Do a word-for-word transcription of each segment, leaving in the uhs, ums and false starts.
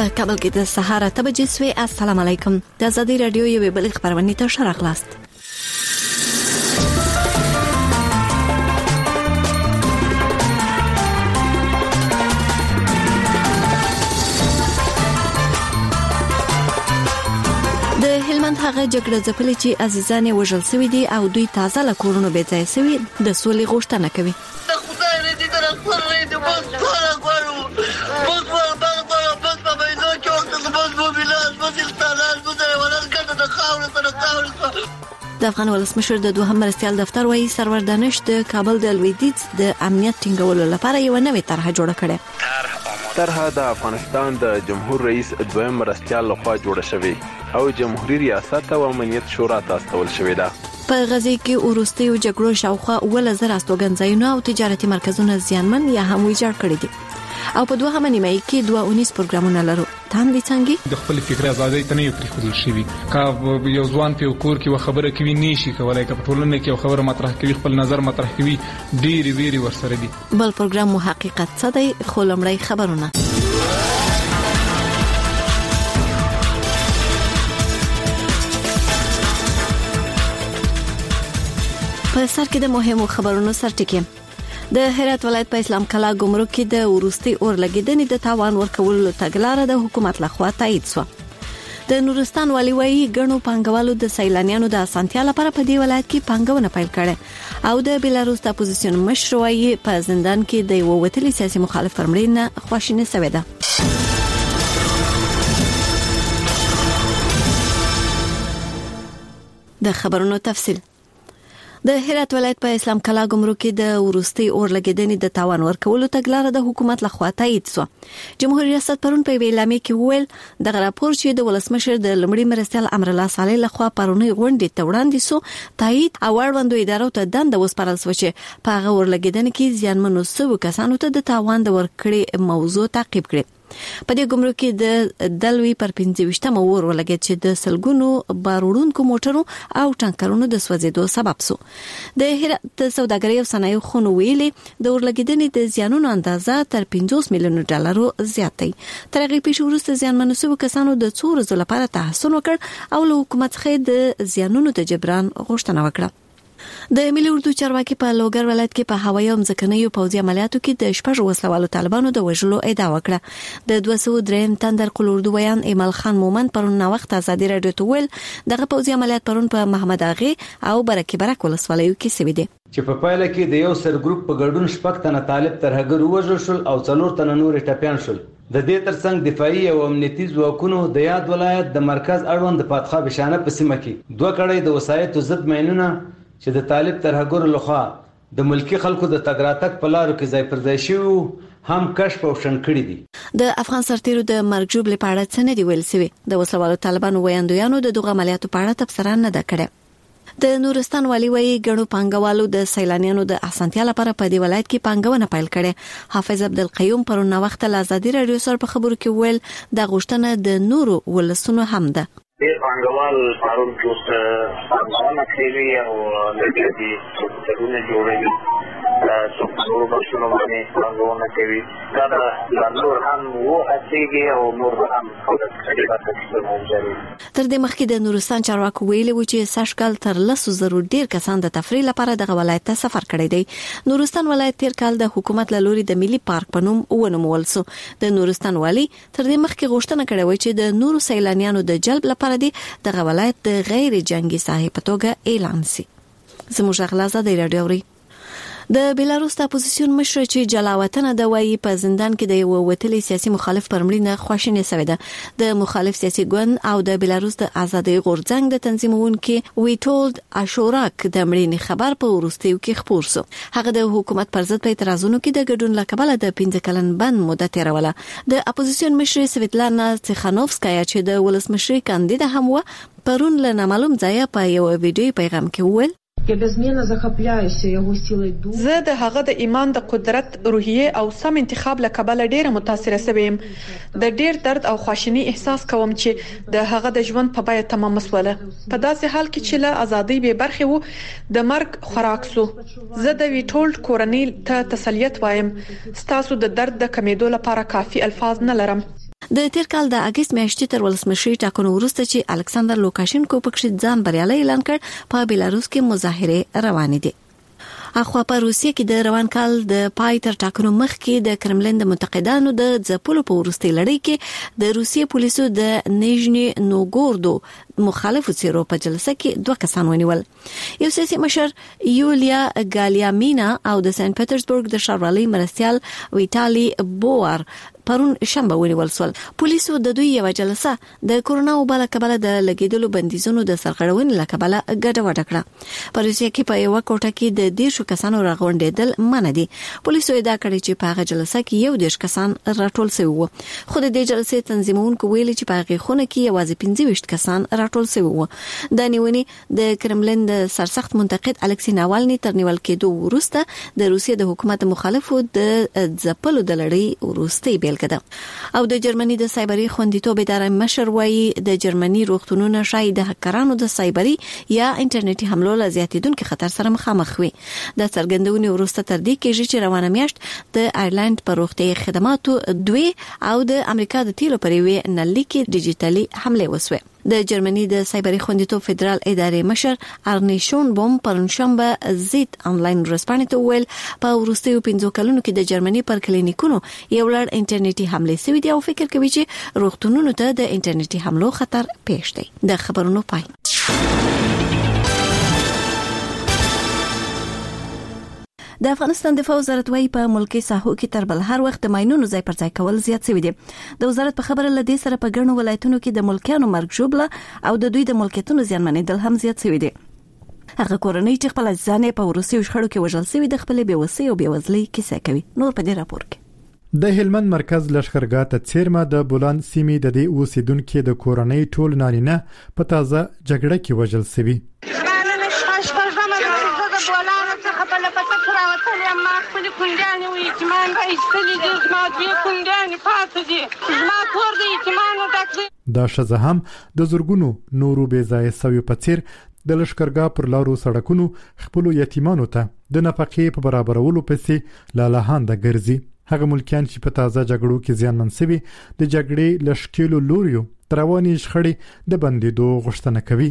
په کابل کې د سهار اته بجې سوي. السلام علیکم. د آزادۍ رادیو یو بل خبرونه ته شرح خلاص. د هلمند هغه جګړه ځپلې چې عزیزان وژل شوی دي او دوی تازه له کورونو بې ځای شوی د سولې غوښتنه کوي. د افغان ولسمشر د دوهم مرستیال دفتر وایي سرور دانش د کابل د لویدیځ د امنیت ټینګولو لپاره یو نوې طرحه جوړه کړې. طرحه د افغانستان د جمهور رئیس دویم مرستیال لخوا جوړه شوې او جمهوریت ریاست او امنیت شورا ته استول شوې ده. په غزې کې وروستیو جګړو شاوخوا اوله زر استوګنځایونه او تجارتي مرکزونه زیانمن یا هم ویجاړ کړي دي او په دوه نیمه کې دوه اونیس پروګرامونه لرو. تام دي څنګه د خپل فکر آزادۍ ته نه پریښودل شوی. کا یو ځوان په کور کې خبره کوي نشي کولای که په ټولنه کې خبره مطرح کوي خپل نظر مطرح کوي ډېری ویری ورسره دي. بل پروګرام مو حقیقت څه دی خو لمړی خبرونه. په سر کې د مهمو خبرونو سرټکی. د هرات ولایت په اسلام کلا ګمرک کې د ورستي اور لګیدنې د تاوان ورکولو تګلارې د حکومت لخوا تایید شو. د نورستان والی وایي ګڼو پانګوالو د سیلانیانو د اسانتیا لپاره په دی ولایت کې پانګونه پیل کړه او د بیلاروس د اپوزیشن مشروعي په زندان کې د ووتلي سیاسي مخالف فرمړینه خواشینه شوې ده. د خبرونو تفصیل. د هرات ولایت په اسلام کلا ګمرک کې د ورستي اور لګیدنې د تاوان ورکولو تګلارې د حکومت لخوا تایید شو. جمهوریت ریاست پرون په اعلامیه کې وویل د راپور چې د ولسمشر د لمړي مرستیال امر الله صالح لخوا پرونی غونډې ته وړاندې شو تایید او اړوندو ادارو ته دنده وسپارل شو چې په هغه اور لګیدنې کې زیانمنو سوي کسانو ته د تاوان د ورکړې موضوع تعقیب کړي. په دې ګمرک کې د دلوي پر پنځه اور ولګید چې د سلګونو باروړونکو موټرو او ټانکرونو د سوځېدو سبب شو. د هرات سوداګرۍ او صنایع خونو ویلي د اور لګیدنې د زیانونو اندازه تر پنځوس میلیون ډالرو زیات دی. تر هغې پیښې وروسته زیانمنو شویو کسانو د څو ورځو لپاره تحصیل وکړ او له حکومت څخه د زیانونو د جبران غوښتنه وکړه. د ملي اردو چارواکي په لوګر ولایت کې په هوایي او ځمکنیو پوځي عملیاتو کې د شپږ وسلوالو طالبانو د وژلو ادعا وکړه. د دوه سوه درې تندر قلوردو بیان ایمل خان مومن پرون نو وخت آزادي رادیو ته ویل دغه پوځي عملیات پرون په محمد اغه او برکه برک ولسوالیو کې سوي دي چې په پایله کې د یو سر ګروپ په ګډون شپږ تنه طالب ترهګر وژل شول او څلور تنه نور ټپيان شول. د دې ترڅنګ دفاعي او امنیتي ځواکونو د یاد ولایت د مرکز اړوند پاتخا بشانه په سیمه کې دوه کړۍ د وسایتو ضد مینونه چې د طالب ترهګر لخوا د ملکی خلکو د تګراتک په لارو کې ځای پر ځای شوی هم کشف او شن کړی دي. د افغان سرتیرو د مرګ جوړې په اړه څه نه دی ویل شوی. د وسلوالو طالبانو ویاندویانو د دغه عملیاتو په اړه تبصره نه ده کړې. د نورستان والی وایي ګڼو پانګوالو د سیلانیانو د اسانتیا لپاره په دی ولایت کې پانګونه پیل کړي. حافظ عبدالقیوم پرون نو وخت له آزادي رادیو سره په خبرو کې ویل د غوښتنه د نورو ولسونو هم ده. ډېر پانګوال پرون جوست پانګونه کوي او لږه دي څه جوړوي څو څو بشونو باندې پانګونه کوي دا د نور هم وو هڅېږي او نور هم تر دې مخکې د نورستان چارواکو ویلي و چې سږکال تر لسو زرو ډیر کسان د تفریح لپاره دغه ولایت ته سفر کړی دی. نورستان ولایت تیر کال د حکومت له لوري د ملي پارک په نوم ونومول شو. د نورستان والی تر دې مخکې غوښتنه کړې و چې د نورو سیلانیانو د جلب لپاره دی دغه ولایت د غیر جنگي ساحې په توګه اعلان شي. زموږ غلازه د رادیو د بیلاروس د اپوزیشن مشر چې جلاوطن د وایي په زندان کې د یو وتلي سیاسي مخالف پرمړینه خواشینه شوې ده. د مخالف سیاسي ګوند او د بیلاروس د آزادۍ غورځنګ د تنظیمونکو ویټولد اشوراک د مړینې خبر په ورستیو کې خپور شو. هغه د حکومت پر ضد په اعتراضونو کې د ګډون لکبله د پنځه کلن بند مدت تیروله. د اپوزیشن مشر سویتلانا تیخانوفسکایا چې د ولسمشر کاندید هم و پرون له نامعلوم ځای په یو ویډیو پیغام کې وویل زه د هغه د ایمان د قدرت روحیه او سم انتخاب له کبله ډیره متاثره شوم. د ډیر درد او خواشینی احساس کوم چې د هغه د ژوند په بیه تمام مسوله په داسې حال کې چې له ازادۍ به برخه وو د مرګ خوراک سو. زه د ویټولډ کورنۍ ته تسلیت وایم. ستاسو د درد د کمیدو لپاره کافي الفاظ نه لرم. د تیر کال د اگست میاشتې تر ولسمشي ټاکنو وروسته چې الکساندر لوکاشینکو پکې ځان بریالي اعلان کړ په بیلاروس کې مظاهره روانې دي. اخوا په روسیه کې د روان کال د پای تر ټاکنو مخکې د کرملین د منتقدانو د ځپلو په وروستي لړۍ کې د روسیې پولیسو د نیژني نوګوردو مخالفو څیرو په جلسه کې دوه کسان ونیول. یو سیاسي مشر یولیا ګالیامینا او د سنت پټرزبورګ د ښاروالۍ مرستیال ویټالي بوار پرون شنبه ونیول سول. پولیسو د دوی یو جلسه د کورونا وبا له کبله د لګیدلو بندیزونو د سرغړونې له کبله ګډوډه کړه. په روسیه کې په یو کوټه کې د دیرشو کسانو راغونډېدل منع دي. پولیسو ادعا کړې چې په هغه جلسه کې یو دیرش کسان راټول شوي وو. خو د دې جلسې تنظیمونکو ویلي چې په هغه خونه کې یوازې پنځه ویشت کسان راټول شوي وو. د نیونې د کرملین د سرسخت منتقد الکسی ناوالني تر نیول کېدو وروسته د روسیې د حکومت مخالفو د ځپلو د لړۍ وروستي کده. او د جرمني د سایبري خوندیتوب ادارې مشر وایي د جرمني روغتونونه شاید د هکرانو د سایبري یا انټرنیټي حملو له زیاتیدونکو خطر سره مخامخ وي. د څرګندونې وروسته تر دې کېږي چې روانه میاشت د آیرلند پر روغتي خدماتو دوی او د امریکا د تیلو پر وی نلي کې ډیجیټالي حمله وسوه. د جرمني د سایبري خوندیتوب فدرال ادارې مشر ارنی شونبوم پرونشنبه زیت انلاین رسپانې ته ویل په وروستیو پنځو کلونو کې د جرمني پر کلینیکونو یو لړ انټرنیټي حمله سوي دي او فکر کوي چې روغتونونو ته د انټرنیټي حملو خطر پېښ دی. د خبرونو پای. د افغانستان دفاع وزارت وايي په ملکی ساحو کې تر بل هر وخت د ماينونو ځای پر ځای کول زیات شوی دي. د وزارت په خبره لدې سره په ګڼو ولایتونو کې د ملکیانو مرګ ژوبله او د دوی د ملکیتونو زیانمنېدل هم زیات شوی دي. هغه کورنۍ چې خپل ځانې په وروستیو شخړو کې وژل شوی د خپل بیوسۍ او بیوزلۍ کیسه کوي. نور په دې راپور کې د هلمند مرکز لشکرګاه ته څیرمه د بولان سیمې د دې اوسیدونکو د کورنۍ ټول نارینه په تازه جګړه کې وژل شوی. کندانې وي ایتمان را ایستلي دي زما دوی کندانې پاتې دي زما کور د ایتمانو ډک دی. دا ښځه هم د زرګونو نورو بې ځایه سویو په څیر د لشکرګاه پر لارو سړکونو خپلو یتیمانو ته د نفقې په برابرولو پسې لالهانده ګرځي. هغه ملکیان چې په تازه جګړو کې زیانمن شوي د جګړې له ښکېلو لوریو تر روانې شخړې د بندېدو غوښتنه کوي.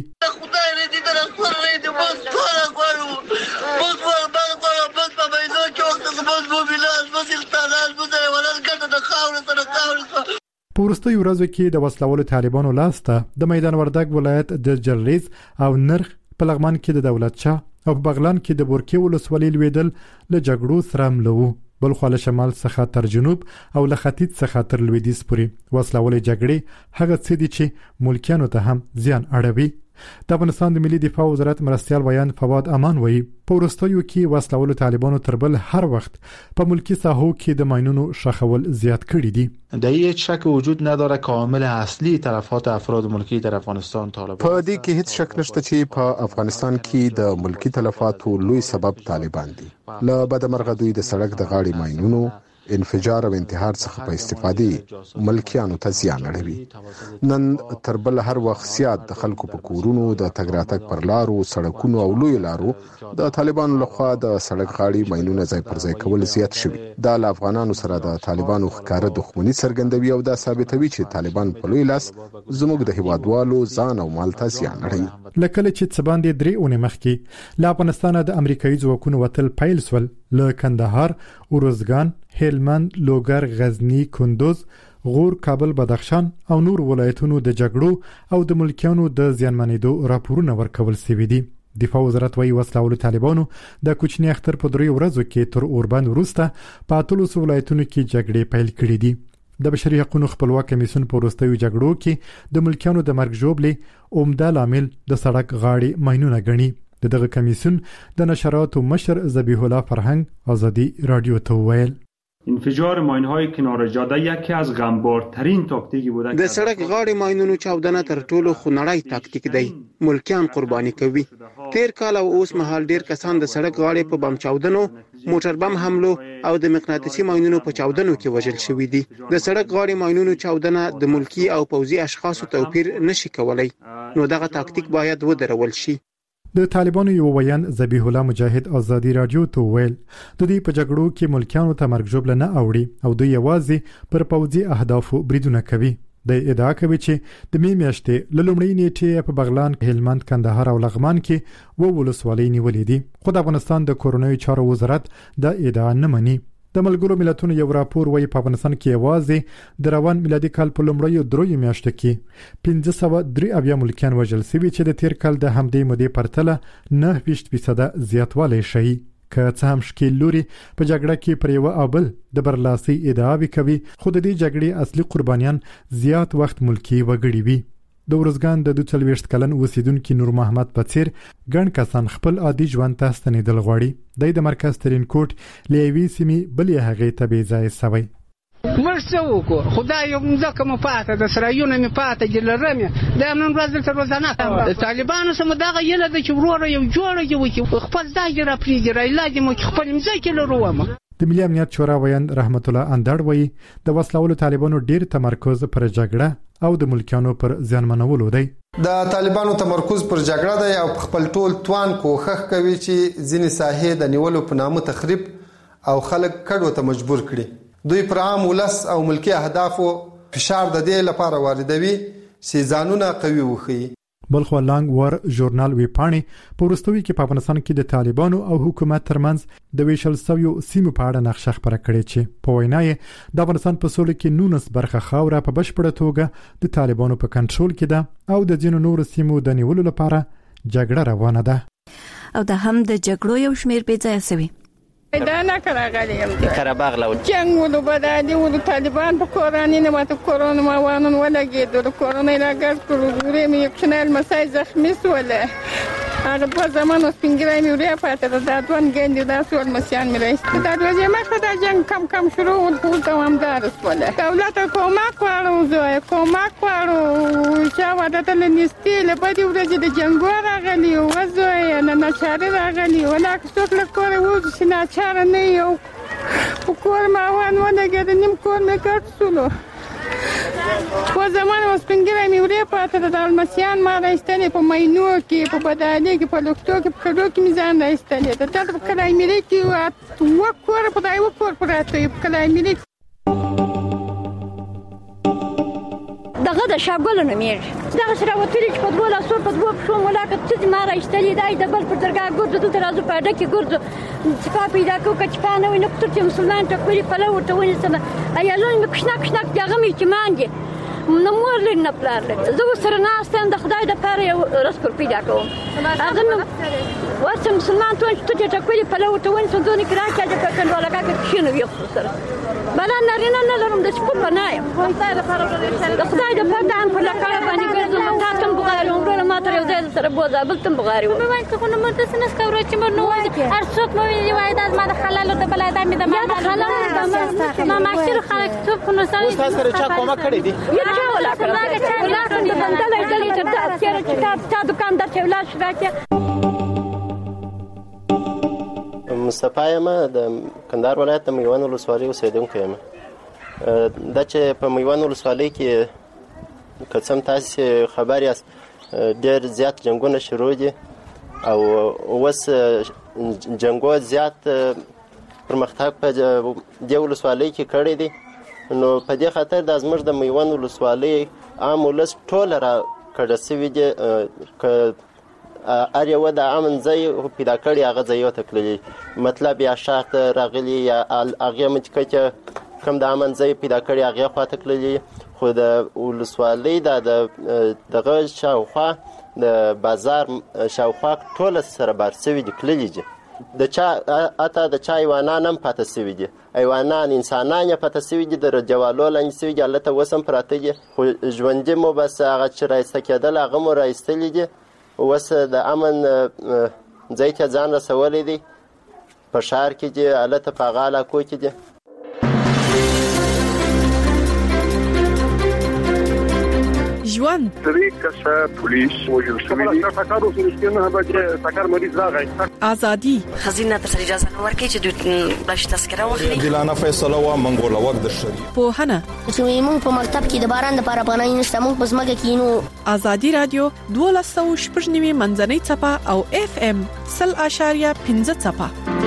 په وروستیو ورځو کې د وسلوالو طالبانو لاسته د میدان وردګ ولایت د جلریز او نرخ په لغمان کې د دولت شاه او په بغلان کې د بورکې ولسوالۍ لویدل له جګړو سره مله وو. بل خو له شمال څخه تر جنوب او له ختیځ څخه تر لویدیځ پورې وسلوالې جګړې هغه څه دي چې ملکیانو ته هم زیان اړوي. د افغانستان د ملي دفاع وزارت مرستیال ویان فواد امان وایي په وروستیو کې وسلوالو طالبانو تر بل هر وخت په ملکی ساحو کې د ماینونو شخول زیات کړي دي. در هیچ شک وجود نداره که عامل اصلی تلفات افراد ملکی در افغانستان طالبان. په دې کې هیڅ شک نشته چې په افغانستان کې د ملکی تلفاتو لوی سبب طالبان دي. له بدمرغه دوی د سړک د غاړې ماینونو انفجار او انتحار څخه په استفادې ملکیانو ته زیان اړوي. نن تر بل هر وخت زیات د خلکو په کورونو د تګ راتګ پر لارو سړکونو او لوی لارو د طالبانو لخوا د سړک غاړې ماینونه ځای پر ځای کول زیات شوي. دا له افغانانو سره د طالبانو ښکاره دښمني څرګندوي او دا ثابتوي چې طالبان په لوی لاس زموږ د هیوادوالو ځان او مال ته زیان اړوي. لکه چې څه باندې درې اونۍ مخکې له افغانستانه د امریکایي ځواکونو وتل پیل سول له کندهار، اروزګان، هلمند، لوګر، غزنی، کندوز، غور، کابل، بدخشان او نور ولایتونو د جګړو او د ملکیانو د زیانمنېدو راپورونه ورکول شوي دي. دفاع وزارت وايي وسلوالو طالبانو د کوچني اختر په دریو ورځو کې تر اوربند وروسته په اتلس ولایتونو کې جګړې پیل کړې دي. د بشري حقوقو خپلواک کمیسیون په وروستیو جګړو کې د ملکیانو د مرګ ژوبلې عمده لامل د سړک غاړې ماینونه ګڼي. د دغه کمیسیون د نشراتو مشر ذبیح الله فرهنګ آزادی رادیو ته ویل انفجار ماین‌های کنار جاده یکی از غمبارترین تاکتیکی بوده. د سړک غاړې ماینونو چاودنه تر ټولو خونړی تاکتیک دی. ملکیان قرباني کوي. تیر کال او اوس مهال ډیر کسان د سړک غاړې په بم چاودنو، موټر بم حملو او د مقناطیسي ماینونو په چاودنو کې وژل شوي دي. د سړک غاړې ماینونو چاودنه د ملکی او پوځي اشخاصو توپیر نشي کولای. نو دغه تاکتیک باید ودرول شي. د طالبانو یو ویان ذبیح الله مجاهد ازادي رادیو ته ویل د دې په جګړو کې ملکیانو ته مرګ ژوبله نه اوړي او دوی یوازې پر پوځي اهدافو بریدونه کوي. د ادعا کوي چې د می میاشتې له لومړۍ نیټې په بغلان، هلمند، کندهار او لغمان کې و ولسوالۍ نیولې دي، خو د افغانستان د کورنیو چارو وزارت د ادعا نه مني. د ملګرو ملتونو یو راپور وايي په افغانستان کې یوازې د روان میلادي کال په لومړیو دریو میاشتو کې پنځه سوه درې اویا ملکیان وژل شوي چې د تیر کال د همدې مودې پرتله نهه ویشت فیصده زیاتوالی ښیي. که څه هم ښکیل لوري په جګړه کې پر یوه او بل د برلاسۍ ادعاوې کوي، خو د دې جګړې اصلي قربانیان زیات وخت ملکي وګړي وي. د ورځګان د دوه څلوېښت کلن اوسیدونکي نور محمد په څیر ګڼ کسان خپل عادي ژوند ته ستنېدل غواړي. دی د مرکز ترین کوټ له یوې سیمې بلې هغې ته بې ځایه سوی. موږ څه وکړو؟ خدای یو مځکه مو پاته ده، سرایونه مې پاته دي، لرم یې دا نن ورځ دلته روزانه د طالبانو سره مو دغه هیله ده چې وروره یو جوړه دې وکړي، خپل ځای دې راپرېږدي، رایلا دې مو چې خپل مځکې لرو ومه. د ملي امنیت شورا ویان رحمت الله اندړ وایي د وسلوالو طالبانو ډیر تمرکز پر جګړه او د ملکیانو پر زیانمنولو دی. د طالبانو تمرکز پر جګړه دی او خپل ټول توان کوښښ کوي چې ځینې ساحې د نیولو په نامه تخریب او خلک کډو ته مجبور کړي. دوی پر عام ولس او ملکی اهدافو فشار د دې لپاره واردوي چې ځانونه قوي وښيي. بلخو لانګ ور ژورنال وی پاڼې په وروستوي کې په افغانستان کې د طالبانو او حکومت ترمنځ د ویشل سویو سیمو په اړه نقشه خپره کړې چې په وینا یې د افغانستان په سولې کې نولس برخه خاوره په بشپړه توګه د طالبانو په کنټرول کې ده او د ځینو نورو سیمو د نیولو لپاره جګړه روانه ده. او د هم د جګړو یو شمیر بې ځایه سوي. دا نه کراغلی یم د قرهباغ له جنگ ولو بدادي ولو طالبان په کورانی نه ماته کورونه ما وانن ولګېدل، کورونه لاګر کړو، ورې مې یو کشنال مسای زخمی سوله، هغه په زمانو سپینګرای مې ورې پاتې دا دوان ګندې دا سول مسیان مې راځي دا دوی مخه دا جنگ کم کم شروع ول ټول دوامدار سوله. دولت کومک وړو زوی کومک وړو چې وادته لنيستي له بده ورځې د جنگ راغلی او زوی نه نشاره راغلی ولا څوک له کور وځي چې نه چاره نه یو په کور ما وان ولګېد نیم کور مې کټ سولو په زمانه سپینګرای مې ورې پاتې د المسیان ما راستلې په مینو کې په بدالي کې په لوکتو کې په کډو کې مې ځان راستلې ته تل په کلای مې کې و کور په دای و کور پراته په کلای مې دغه د شاګل نه مېږي دغه سره وتلی چې په دوه لاسو په دوه پښو ملاقات چې ما راستلې دای د بل پر درګه ګرځو دلته راځو په اډه کې ګرځو چې په پیدا کو کچ په نه ویني کتر چې مسلمان ته کوي په لور ته ونی سره ایالون مې کښنا کښنا دغه مې چې مانګي نو مور لري نه پلار لري زه سره ناستم د خدای د پاره یو رس پر پیدا کوم هغه نو ورته مسلمان ته چې ته کوي په لور ته ونی سره ځونی کړه چې د پکن ولا کې کښینو یو سره بل نه رینه نه لرم د سپور بنایم خدای د پاره د خدای د پاره ان په لکه باندې ګرځم تاسو بغارو ورو ما تر یو ځای سره بوزا بل تم بغارو مې وایي څه نو مرته سنس کاوره چې مر نو وایي هر څوک مې وایي دا ما د حلال د بلای د مې د ما د حلال ما ما شر خلک څوک نو سره استاد سره چا کومه کړی دي یو ولا کړه چې ولا د بندلې دلې ته تاسو چې تا دکاندار چې ولا شراکه مصطفی یم د کندهار ولایت د میوان ولسوالۍ اوسیدونکی یم. دا چې په میوان ولسوالۍ کې که څه هم تاسې خبر یاست ډېر زیات جنګونه شروع دي او اوس جنګو زیات پرمختګ په دې ولسوالۍ کې کړی دی، نو په دې خاطر دا زموږ د میوان ولسوالۍ عام ولس ټوله را کډه سوي دي که هر یوه د امن ځای پیدا کړي هغه ځایو ته تللي، مطلب یا ښار ته راغلي یا هغې مچکه چې کوم د امن ځای پیدا کړي هغې خوا ته تللي، خو د ولسوالۍ دا د دغه شاوخوا د بازار شاوخوا ټوله سره بار سوي دي تللي دي. د چا حتی د چا حیوانان هم پاته سوي دي، حیوانان انسانان یې پاته سوي دي، د جوالو لاندې سوي دي، هلته اوس هم پراته دي، خو ژوندي مو بس هغه چې رایسته کېدل هغه مو رایستلي دي. اوس د امن ځای ته ځان رسولی دی، په ښار کې دي، هلته په هغه علاقو کې دي. ژوند درې کسه پولیس وژل شوي دي ټاکارو سره به ټاکار مریض راغی ازادي خزینه تر اجازه نه ورکړي چې د بلش تذکره واخلي دلانه فیصله و منګول وخت د شری په هنه چې موږ په مکتب کې د باران لپاره پناه نشته موږ په ځمکه کې نو ازادي رادیو دوه سوه شپږ نوي منځنۍ چپه او اف ام صفر اشاریه پنځه چپه.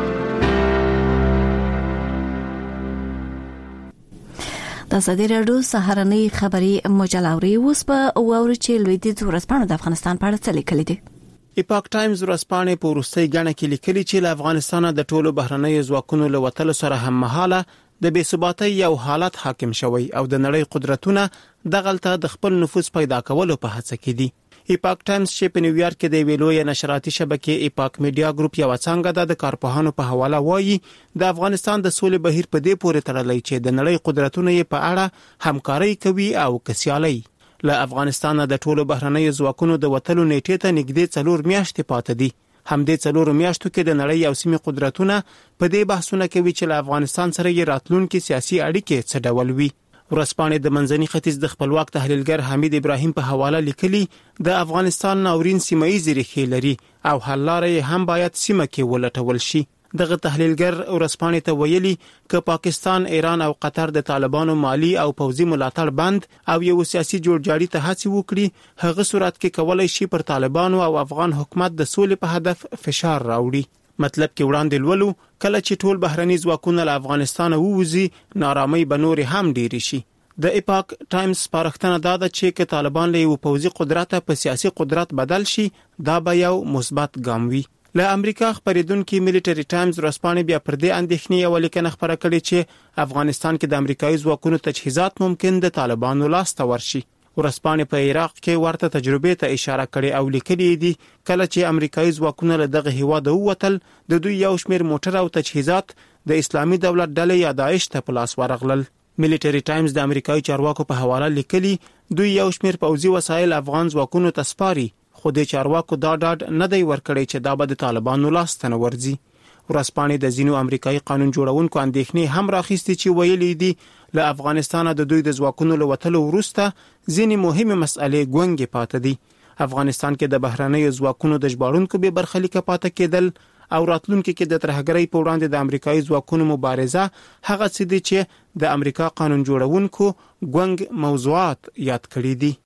د ازادي رادیو سهارنۍ خبري مجلوري اوس په اورو چې لویدیځ ورځپاڼه د افغانستان په اړه څه لیکلي دي. ایپاک ټایمز ورځپاڼه په وروستۍ غاڼه کې لیکلي چې له افغانستان د ټولو بهرنیو ځواکونو له وتلو سره هم مهاله د بې ثباتۍ یو حالت حاکم شوی او د نړۍ قدرتونه دغلته د خپل نفوذ پیدا کولو په هڅه کې دي. ایپاک ټایمز چې په نیویارک کې د ویلوی نشراتي شبکې ایپاک میډیا ګروپ یو څنګه د کارپوهانو په حواله وایي د افغانستان د سولې بهیر په دې پورې تړلی چې د نړۍ قدرتونه یې په اړه همکاري کوي او کسیالي. له افغانستان د ټولو بهرنیو ځواکونو د وتلو نیټې ته نږدې څلور میاشتې پاتې دي. همدې څلور میاشتو کې د نړۍ او سیمې قدرتونه په دې بحثونه کوي چې له افغانستان سره یې راتلونکي سیاسي اړیکې څه ډول وي. ورځپاڼې د منځني ختیځ د خپلواک تحلیلګر حمید ابراهیم په حواله لیکلي د افغانستان ناورین سیمایي ریښې لري او حل لارې هم باید سیمه کې ولټول شي. دغه تحلیلګر ورځپاڼې ته ویلي ک پاکستان، ایران او قطر د طالبانو مالی او پوځي ملاتړ بند او یو سیاسي جوړجاړي ته هڅه وکړي هغه صورت کې کولای شي پر طالبانو او افغان حکومت د سولې په هدف فشار راوړي. مطلب کې وړاندې لولو کله چې ټول بهرني ځواکونه له افغانستان ووځي نارامۍ به نور هم ډېری شي. د ایپاک ټایمز سپارښتنه دا ده چې ک طالبان له یو پوځي قدرت په سیاسي قدرت بدل شي دا به یو مثبت ګام وي. له امریکا خبرېدونکو ملټری ټایمز ورځپاڼې بیا پر دې اندېښنې یو لیکنه خبره کړې چې افغانستان کې د امریکایي ځواکونو تجهیزات ممکن د طالبانو لاس ته ورشي. ورځپاڼې په عراق کې ورته تجربه ته اشاره کړې او لیکلي دي کله چې امریکایي ځواکونه له دغه هیواد ووتل د دوی یو شمېر موټر او تجهیزات د اسلامي دولت ډلې یا داعش ته په لاس ورغلل. ملټری ټایمز د امریکایي چارواکو په حواله لیکلي دوی یو شمېر پوځي وسایل افغان ځواکونو ته سپاري خو د چارواکو دا ډاډ نه دی ورکړی چې دا به د طالبانو لاس ته نه ورځي. ورځپاڼې د ځینو امریکایي قانون جوړونکو اندېښنې هم راخیستي چې ویلي دي له افغانستان د دوی د ځواکونو له وتلو وروسته ځینې مهمه مسئلې ګونګې پاتې دي. افغانستان کې د بهرنیو ځواکونو د ژباړونکو به برخلیک پاتې کېدل او راتلونکي کې د ترهګرۍ په وړاندې د امریکایي ځواکونو مبارزه هغه څه دي چې د امریکا قانون جوړونکو ګونګ موضوعات یاد کړی دي.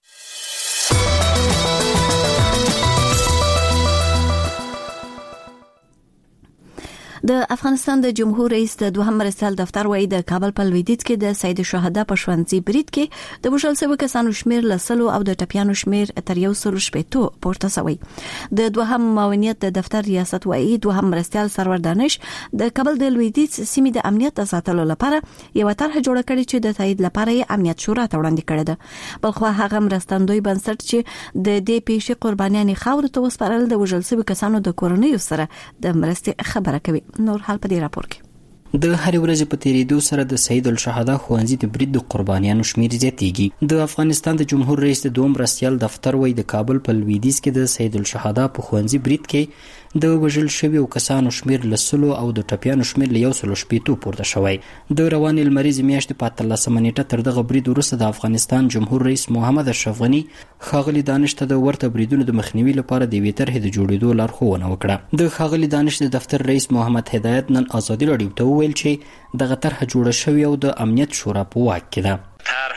د افغانستان د جمهور رئیس د دوهم مرستیال دفتر وایي د کابل په لویدیځ کې د سید شهدا په ښوونځي برید کې د وژل شویو کسانو شمیر له سلو او د ټپیانو شمیر تر یو سل شپېتو پورته شوی. د دوهم معاونیت د دفتر ریاست وایي دوهم مرستیال سرور دانش د کابل د لویدیځ سیمې د امنیت د ساتلو لپاره یو طرح جوړ کړی چې د تایید لپاره یې امنیت شورا ته وړاندې کړی ده. بلخو هغه مرستندوی بنسټ چې د دې پیښې قربانیان خاور ته وسپارل د وژل شویو کسانو د کورنیو سره د مرستې خبره کوي. نور حال په دې راپور کې د هر ورځې په تیریدو سره د سید الشهدا ښوونځي د برید د قربانیانو شمیر زیاتېږي. د افغانستان د جمهور رئیس د دوم مرستیال دفتر وایي د کابل په لویدیځ کې د سید الشهدا په ښوونځي برید کې د وژل شویو کسانو شمیر له سلو او د ټپیانو شمیر له یو سل شپېتو پورته شوی. د روانې لمریزې میاشتې په اتلسمه نیټه تر دغه برید وروسته د افغانستان جمهور رئیس محمد اشرف غني ښاغلي دانش ته د ورته بریدونو د مخنیوي لپاره د یوې طرحې د جوړېدو لارښوونه وکړه. د ښاغلي دانش د دفتر رئیس محمد هدایت نن ازادي راډیو ته وویل چې دغه طرحه جوړه شوې او د امنیت شورا په واک کې ده.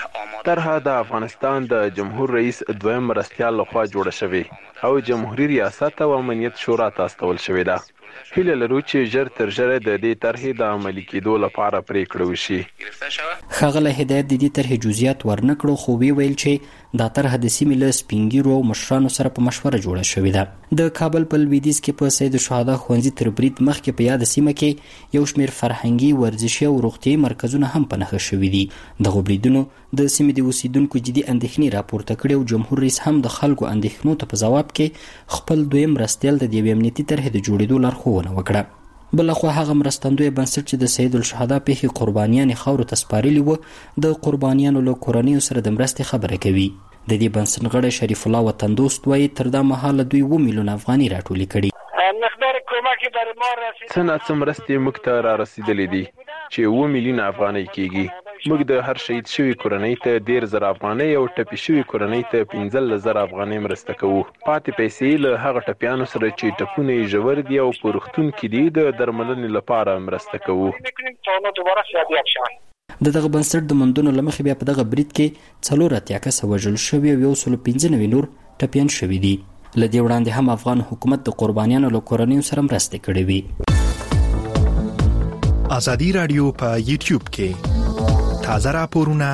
طرحه د افغانستان د جمهور رئیس دویم مرستیال لخوا جوړه شوې او جمهوریت ریاست او امنیت شورا ته استول شوې ده. هیله لرو چې ژر تر ژره د دې طرحې د عملي کېدو لپاره پریکړه وشي. ښاغلی هدایت د دې طرحې جزئیات ورنکړو خو ویل چې دا طرحه د سیمې له سپینګیرو او مشرانو سره په مشوره جوړه شوې ده. د کابل په لویدیځ کې په سید الشهدا ښوونځي تر برید مخکې په یاده سیمه کې یو شمېر فرهنګي، ورزشي او روغتیایي مرکزونه هم په نښه شوي دي. دغو بریدونو د سیمې د اوسیدونکو جدي اندېښنې راپورته کړې او جمهور رئیس هم د خلکو اندېښنو ته په ځواب کې خپل دویم مرستیال د یوې امنیتي طرحې د جوړېدو لارښوونه وکړه. بلخوا هغه مرستندوی بنسټ چې د سید الشهدا پیښې قربانیان خاورو ته سپارلي وو د قربانیانو له کورنیو سره د مرستې خبره کوي. د دې بنسټ غړی شریف الله وطن دوست وایي تر دا مهاله دوی اووه میلیونه افغانۍ راټولې کړي. مقدار کمکی بر ما رسید څه ناڅه مرستې موږ ته را رسیدلې دي چې اووه میلیونه افغانۍ کېږي. موږ د هر شهید شوی کورنۍ ته ډیر زر افغانۍ او ټپي شوی کورنۍ ته پنځه زره افغانۍ مرسته کوو. پاتې پیسې له هغه ټپیانو سره چې ټپونه یې ژور دي او په روغتون کې دي د درملنې لپاره مرسته کوو. د دغه بنسټ د موندنو له مخې بیا په دغه برید کې څلور اتیا کسه وژل شوي او یو سل پنځه نوي نور ټپیان شوي دي. له دې وړاندې هم افغان حکومت د قربانیانو له کورنیو سره مرستې کړې وي. ازادي رادیو په یوټیوب کې تازه راپورونه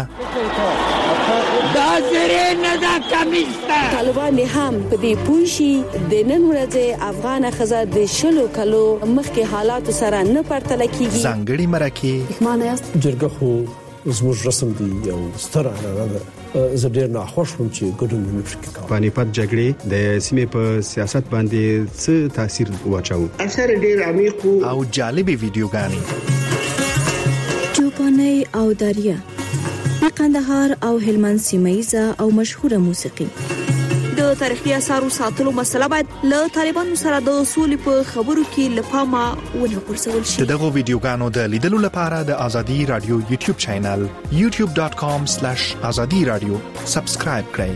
طالبان هم په دې پوښي د نن ورځې افغان خزه د شلو کلو مخکې حالات سره نه پرتله کیږي. ځانګړي مرکه معنی است جرګه خو زموږ رسم دی او ستر اعلان ده. زه ډیر نه خوښ وم چې ګډون نه پکې کوم. پانیپت جګړې د سیمې په سیاست باندې څه تاثیر واچاو؟ اثر ډیر عمیق او جالبې ویډیوګانې چوپاني او داریا د قندهار او هلمند سیمایزه او مشهوره موسیقي. د تاریخي اثارو ساتلو مسله باید له طالبانو سره د اصول په خبرو کې لپاره ونه پرسول شي. دغه ویډیوګانو د لیدلو لپاره د ازادي رادیو یوټیوب چینل یوټیوب ډاټ کام سلیش ازادي رادیو سبسکرایب کړئ.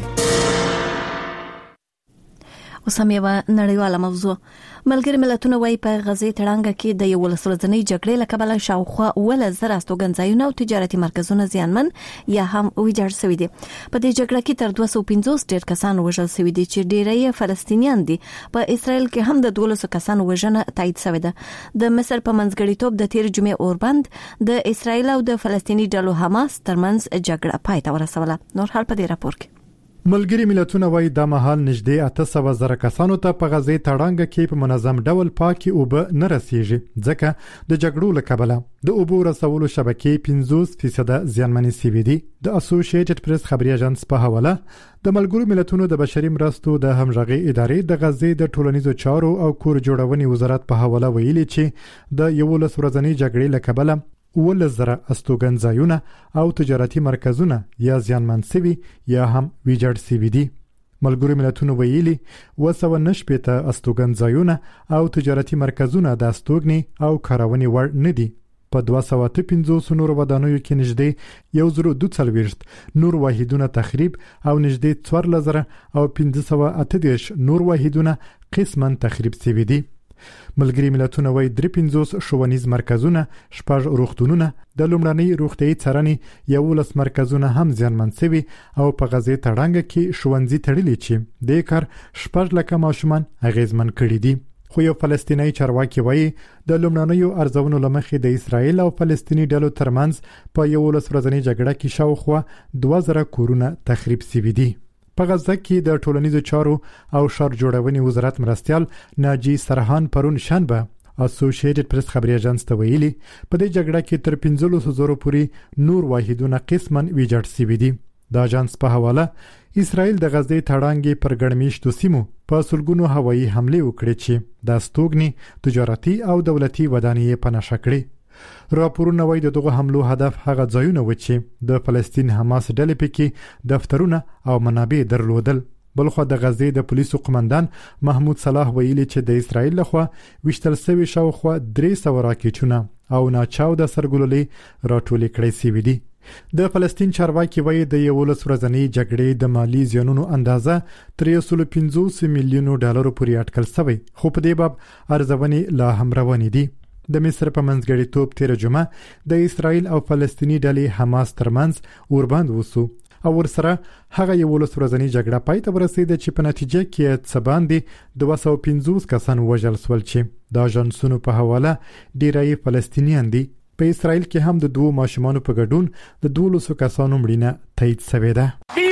اوسم یو نړیواله موضوع. ملګری ملتونه وايي په غزې تړانګه کې د یو ولسمشرۍ جګړې لکبل شاوخوا ول زر استوګنځایونه او تجارتي مرکزونه زیانمن یا هم ویجاړ شوي دي. په دې جګړه کې تر دوه سوه پنځوس ډیر کسان وژل شوي دي چې ډیری فلسطینیان دي. په اسرائیل کې هم د دوه سوه کسان وژنه تایید شوې ده. د مصر په منځګړیتوب د تیر جمعې اوربند د اسرائیل او د فلسطینی ډلو حماس ترمنځ جګړه پای ته ورسوله. نور حال په دې راپور کې ملګری ملتونه وايي د مهال نږدې اته سوه زره کسانو ته په غزې تړانګه کې په منظم ډول پاکي اوبه نه رسیږي ځکه د جګړو له کبله د اوبو رسولو شبکې پنځوس فیصد زیانمنې شوې دي. د اسوسییټډ پریس خبري اژانس په حواله د ملګرو ملتونو د بشري مرستو د همغږي ادارې د غزې د ټولنیزو چارو او کور جوړونې وزارت په حواله ویلي چې د یولس ورځنۍ جګړې له کبله ولس زره استوګنځایونه او تجارتي مرکزونه یا زیانمن شوي یا هم ویجاړ شوي دي. ملګرو ملتونو ویلي اوه سوه نهه شپېته استوګنځایونه او تجارتي مرکزونه د استوګنې او کارونې وړ نه دي. په دوه سوه اته پنځوس نور ودانیو کې نږدې یو زر دوه څلوېښت نور واحدونه تخریب او نږدې څوارلس زره او پنځه سوه اته دېرش نور واحدونه قسماً تخریب شوي دي. ملګری ملتونه وايي درې پنځوس ښوونیز مرکزونه، شپږ روغتونونه، د لومړنۍ روغتیايي څارنې یولس مرکزونه هم زیانمن شوي او په غزې تړانګه کې ښوونځي تړلي چې د کار شپږ لکه ماشومان اغیزمن کړي دي. خو یو فلسطینی چارواکي وايي د لومړنیو ارزونو لمخې د اسرائیل او فلسطینی ډلو ترمنځ په یولس ورځنۍ جګړه کې شاوخوا دوه زره کورونه تخریب شوي دي. په غزه کې د ټولنیزو چارو او ښار جوړونې وزارت مرستیال ناجی سرحان پرون شنبه اسوسییټډ پریس خبري اژانس ته ویلي په دې جګړه کې تر پنځلس زره پورې نور واحدونه قسماً ویجاړ شوي دي. د اژانس په حواله اسرائیل د غزې تړانګې پر ګڼمیشتو سیمو په سلګونو هوایي حملې وکړې چې د استوګنې تجارتي او دولتي ودانۍ په نښه کړې. راپورونه وايي دغه حملو هدف هغه ځایونه و چې د فلسطین حماس ډلې پکې دفترونه او منابع درلودل. بلخو د غزې د پولیسو قومندان محمود صلاح ویلي چې د اسرائیل لخوا وشتل سوي شاوخوا درې سوه راکېټونه او ناچاوده سرګلولې راټولې کړې شوي دي. د فلسطین چارواکي وایي د یولس ورځنۍ جګړې د مالی زیانونو اندازه تر یو سل پنځوس میلیونو ډالرو پورې اټکل شوی، خو په دې باب ارزونې لا هم روانې دي. د مصر په منځګړیتوب تیر جمعه د اسرائیل او فلسطینی ډلې حماس ترمنځ اوربند وسو او ورسره هغه یولس ورځنۍ جګړه پای ته ورسېده چې په نتیجه کې څه باندې دوه سوه پنځوس کسان وژل شول چې د اژانسونو په حواله ډیری فلسطینیان دي. په اسرائیل کې هم د دوه ماشومانو په ګډون د دولسو کسانو مړینه تایید شوې ده.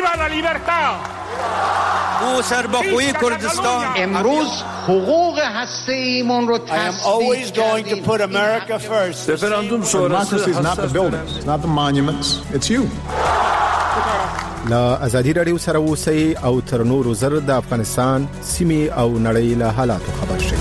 او سربخوی کردستان امروز حقوق هسته ایمون رو تصدیق کردیم. Referendum sonrası is not the buildings, not the monuments, it's you. لا ازادي رادیو سره اوسئ او تر نورو زر د افغانستان سیمې او نړۍ له حالاتو خبر شئ.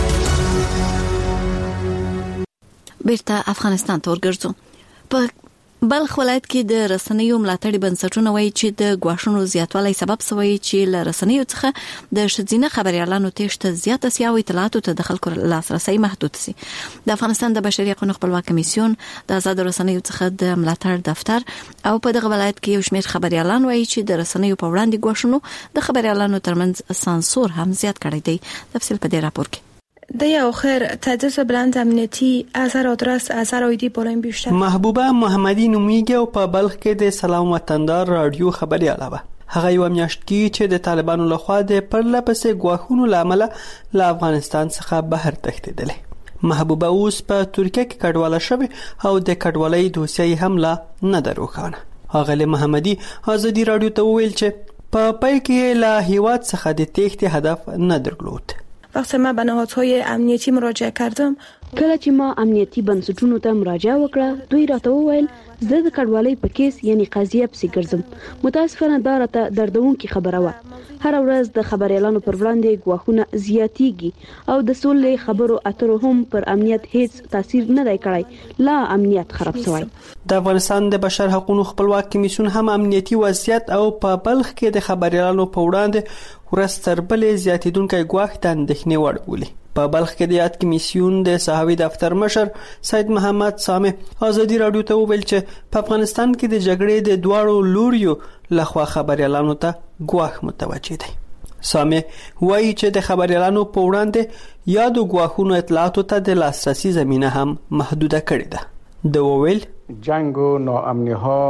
بیرته افغانستان ته ورګرځو. په بلخ ولایت کې د رسنیو ملاتړي بنسټونه وایي چې د غواښونو زیاتوالی سبب شوی چې له رسنیو څخه د شذینه خبريالانو تېشته زیاته سي او اطلاعاتو ته د خلکو لاسرسي محدود سي. د افغانستان د بشري حقوقو خپلواک کمیسیون د آزاد رسنیو څخه د ملاتړ دفتر او په دغه ولایت کې یو شمېر خبريالان وایي چې د رسنیو په وړاندې غواښونو د خبريالانو ترمنځ سانسور هم زیات کړی دی. تفصیل په دې راپور کې. ده آخر تدریس بلند امنیتی اثرات راست اثر آیدی بالاین بیشتر. محبوبه محمدی نومیږي او په بلخ کې د سلام وطندار رادیو خبرياله وه. هغه یو میاشت کې چې د طالبانو لخوا د پرلپسې غواخونو لامل له افغانستان څخه بهر تښتېدلې. محبوبه اوس په ترکیه کې کډواله شوې او د کډوالۍ دوسیه هم لا نه دروخانه. هغه محمدی آزادی رادیو ته وویل چې په پای کې له هیواد څخه د تښتې هدف نه درلود. وقتی ما به نهادهای امنیتی مراجعه کردم، کله چې ما امنیتی بنسټونو ته مراجعه وکړه، دوی راته وویل زه د کډوالۍ په کیس یعنی قضیه پسې ګرځم. متاسفانه دا راته دردونکې خبره وه. هر ورځ د خبريالانو پر وړاندې غواخونه زیاتیږي او د سولې خبرو اترو هم پر امنیت هیڅ تاثیر نه دی کړی. لا امنیت خراب شوی. د افغانستان د بشر حقوقو خپلواک کمیسیون هم امنیتی وضعیت او په بلخ کې د خبريالانو په وړاندې ورستر بلې زیاتیدونکې غواخ د اندېښنې وړ بولي. په بلخ کې د یاد کمیسیون د صحاوی دفتر مشر سید محمد سامع آزادی رادیو ته وویل چې په افغانستان کې د جګړې د دواړو لوریو لخوا خبريالانو ته غواخ متوجه دي. سامع وایي چې د خبريالانو په وړاندې یادو غواخونو اطلاعاتو ته د لاسرسي زمينه هم محدوده کړې ده. د وویل جنگ و ناامنی ها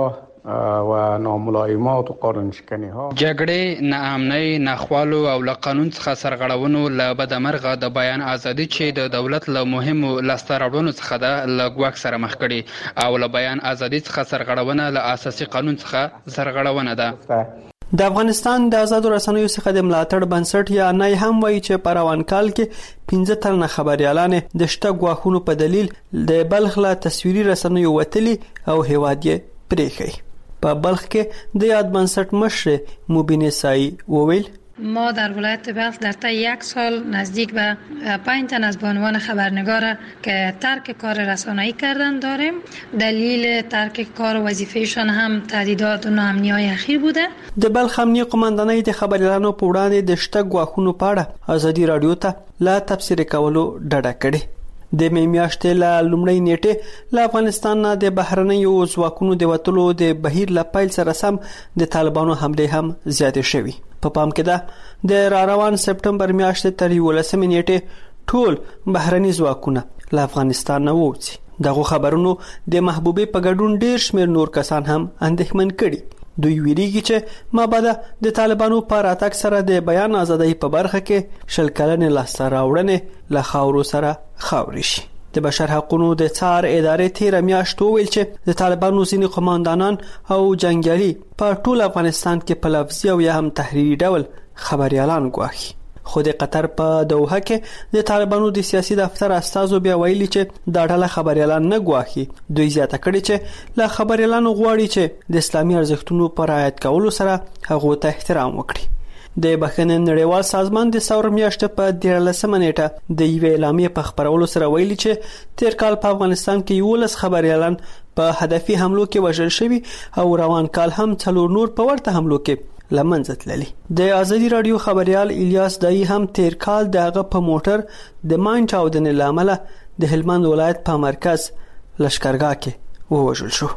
و ناملایمات و قانون شکنی ها، جګړې، ناامنۍ، ناخوالو او له قانون څخه سرغړونو له بدمرغه د بیان ازادي چې د دولت له مهمو لاسته راوړنو څخه ده له ګواښ سره مخ کړي او له بیان ازادي څخه سرغړونه له اساسي قانون څخه سرغړونه ده. د افغانستان د آزاد رسنیو څخه د ملاتړ بنسټ یا نه هم وایي چې په روان کال کې پنځه تنه خبريالان د شته غواخونو په دلیل د بلخ له تصویري رسنیو وتلي او هیواد یې پرېښی. په بلخ کې د یاد بنسټ مشر مبین سایی وویل ما در ولایت بلخ در طی یک سال نزدیک به پنج تن از بانوان خبرنگار که ترک کار رسانه‌ای کردن داریم. دلیل ترک کار وظیفهشان هم تهدیدات و ناامنی‌های اخیر بوده. د بلخ امنیه قومندانۍ د خبريالانو په وړاندې د شته غواخونو په اړه آزادي رادیو ته لا تفسیر کولو ډډه کړې. د مې میاشتې له لومړۍ نیټې له افغانستان نه د بهرنیو ځواکونو د وتلو د بهیر له پیل سره سم د طالبانو حملې هم زیاتې شوي. په پام کې ده د را روان سپټمبر میاشتې تر یولسمې نیټې ټول بهرني ځواکونه له افغانستان نه ووځي. دغه خبرونو د محبوبې په ګډون ډیر شمېر نور کسان هم اندېښمن کړي. دوی ویریږي چې مابعد د طالبانو په راتګ سره د بیان ازادۍ په برخه کې شل کلنې لاسته راوړنې له خاورو سره خاورې شي. د بشر حقوقو د څار ادارې تیر میاشت ویل چې د طالبانو ځینې قوماندانان او جنگیالي په ټول افغانستان کې په لفظي او یا هم تحریري ډول خبريالان غواخي. خو د قطر په دوحه کې د طالبانو د سیاسي دفتر استازو بیا ویلي چې دا ډله خبريالان نه غواخي. دوی زیاته کړي چې له خبريالانو غواړي چې د اسلامي ارزښتونو پر رعایت کولو سره هغه ته احترام وکړي. د بخښنې نړیوال سازمان د ثور میاشتې په دیارلسمه نیټه د یوې اعلامیې په خبرولو سره ویلي چې تیر کال په افغانستان کې یولس خبريالان په هدفي حملو کې وژل شوي او روان کال هم څلور نور په ورته حملو کې لمنځه تللي. د آزادي رادیو خبريال الیاس دای هم تیر کال دغه په موټر د ماین چاودنې لامل د هلمند ولایت په مرکز لشکرګاه کې ووژل شو.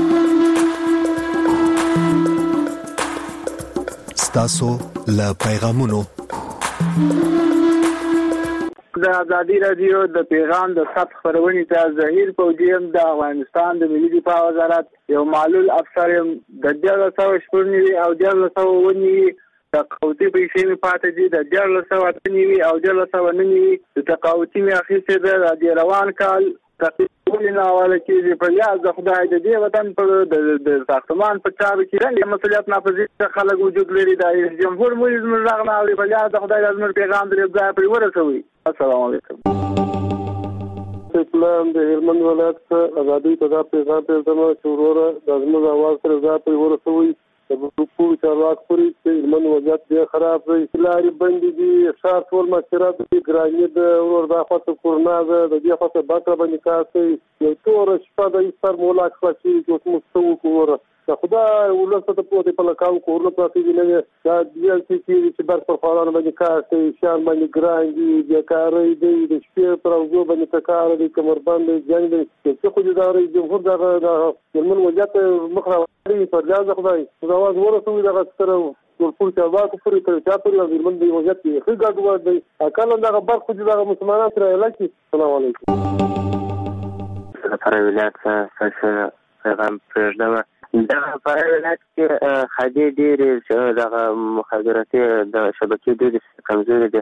ستاسو له پیغامونو د آزادي رادیو د پیغام د ثبت خبرونې ته ظهیر فوجیم د افغانستان د ملي دفاع وزارت یو معلول افسر د دیارلس سوه شپږ نوي او دیارلس سوه اووه نوي تقاوتي پیسې مې پاتې دي. د دیارلس سوه اته نوي او دیارلس سوه نهه نوي د تقاوتي مې اخیستې ده. د روان کال تقریبا ناواله کېږي په یاد د خدای د دې وطن په د ساختمان په چارو کې د مسؤلیت ناپذیر خلک وجود لري. د جمهور مولوي زموږ غږ نه اوري. په یاد د خدای د زموږ پیغام درې ځای پرې ورسوي. السلام علیکم. اسلام د هلمند ولایت آزادۍ ته دا پیغام پېژنم چې وروره د زموږ اواز سره ځای پرې ورسوي. د ګروپو چارواکو پورې چې من وضعیت ډېر خراب دی، لارې بندې دي، ښار ټول مسیرات دي، ګراني د ور دا خواته کورنا ده، د دې خواته باکره باندې کار کوي، یو توره شپه د ایستر مولا کړه چې اوس مستو کوره دا خدای ولسته ته پوهه په لکاو کورونه پاتې دي نه دا د چې چې بر پر خورانه باندې کار کوي، شان باندې ګران دي، د کاري دی د شپې پر اوځو باندې تکار دي، کمربند دي، جنگ دي، چې خو د ادارې جمهور دغه من وجات مخه لري پر ځای خدای دا आवाज ورسوي دغه سره ټول چارواکو پورې تر چا پورې د من دی وجات ښه ګډوډ دی اکل دغه بر خو دغه مسلمانان سره علاقه. السلام علیکم. سره ولایت څخه پیغام پرېږدم. دا په ولایت کې خدای ډېر دغه مخابراتي د شبکې ډېر کمزوري دي.